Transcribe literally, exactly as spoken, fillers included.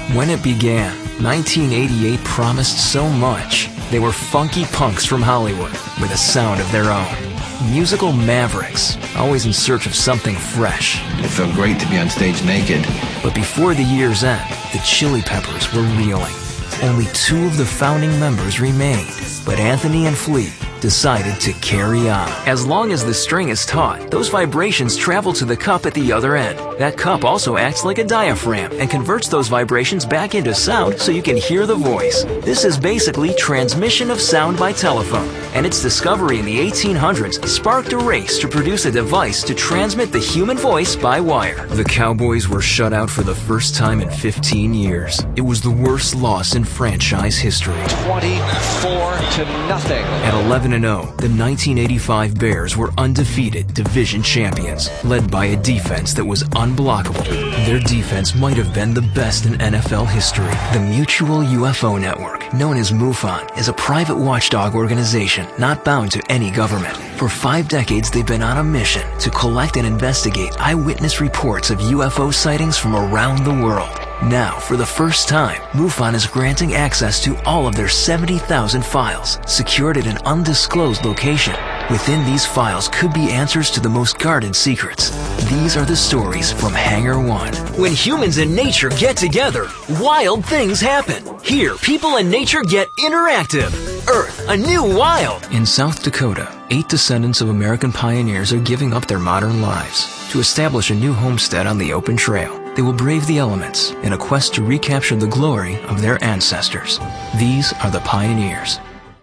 When it began, nineteen eighty-eight promised so much. They were funky punks from Hollywood with a sound of their own. Musical mavericks, always in search of something fresh. It felt great to be on stage naked. But before the year's end, the Chili Peppers were reeling. Only two of the founding members remained, but Anthony and Flea decided to carry on. As long as the string is taut, those vibrations travel to the cup at the other end. That cup also acts like a diaphragm and converts those vibrations back into sound so you can hear the voice. This is basically transmission of sound by telephone, and its discovery in the eighteen hundreds sparked a race to produce a device to transmit the human voice by wire. The Cowboys were shut out for the first time in fifteen years. It was the worst loss in franchise history. twenty-four to nothing. At eleven and oh, the nineteen eighty-five Bears were undefeated division champions, led by a defense that was unblockable. Their defense might have been the best in N F L history. The Mutual U F O Network, known as MUFON, is a private watchdog organization not bound to any government. For five decades, they've been on a mission to collect and investigate eyewitness reports of U F O sightings from around the world. Now, for the first time, MUFON is granting access to all of their seventy thousand files, secured at an undisclosed location. Within these files could be answers to the most guarded secrets. These are the stories from Hangar One. When humans and nature get together, wild things happen. Here, people and nature get interactive. Earth, a new wild. In South Dakota, eight descendants of American pioneers are giving up their modern lives to establish a new homestead on the open trail. They will brave the elements in a quest to recapture the glory of their ancestors. These are the pioneers.